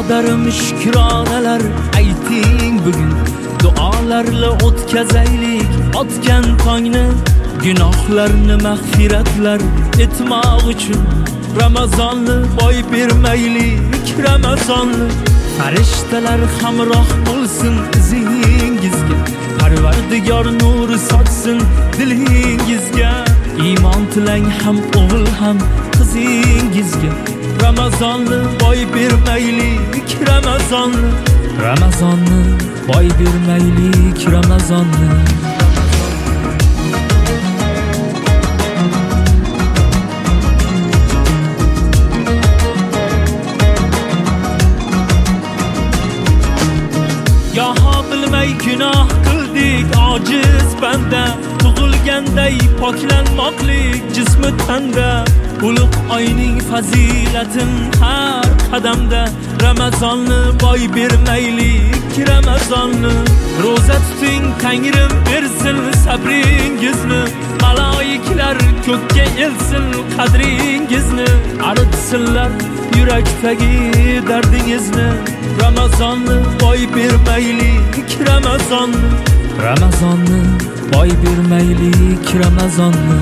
Birodarim shukronalar ayting bugun, duolarla o'tkazaylik otgan tongni, gunohlarni mag'firatlar etmoq uchun. Ramazonni boy bermaylik, Ramazonni farishtalar hamroh bo'lsin izingizga, Parvardigor nuri sochsin dilingizga. Iymon tilang ham o'g'il ham qizingizga, Ramazonni boy bermaylik, Ramazonni boy bermaylik, Ramazonni. Yaho bilmay gunoh qildik ojiz banda, tug'ilganday poklanmoqlik jismi tanda. Ulug' oyning fazilatin har qadamda, Ramazonni boy bermaylik, Ramazonni. Ro'za tuting, Tangrim bersin sabringizni, maloiklar ko'kka elsin qadringizni, aritsinlar yurakdagi dardingizni. Ramazonni boy bermaylik, Ramazonni boy bermaylik, Ramazonni.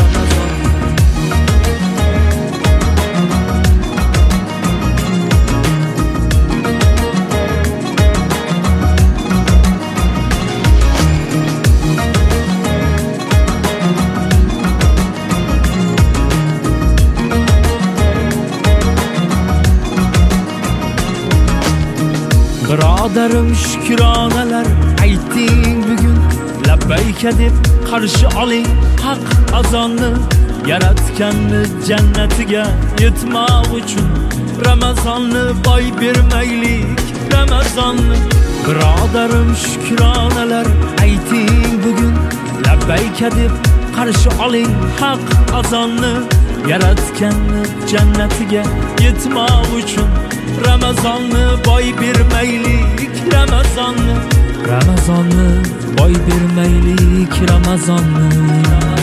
Birodarim shukronalar ayting bugun, labbayka deb qarshi oling haq azonni, yaratganni jannatiga yetmoq uchun. Ramazonni boy bermaylik, Ramazonni. Birodarim shukronalar ayting bugun, labbayka deb qarshi oling haq azonni, yaratganni jannatiga yetmoq uchun. Ramazonni boy bermaylik, Ramazonni boy bermaylik, Ramazonni.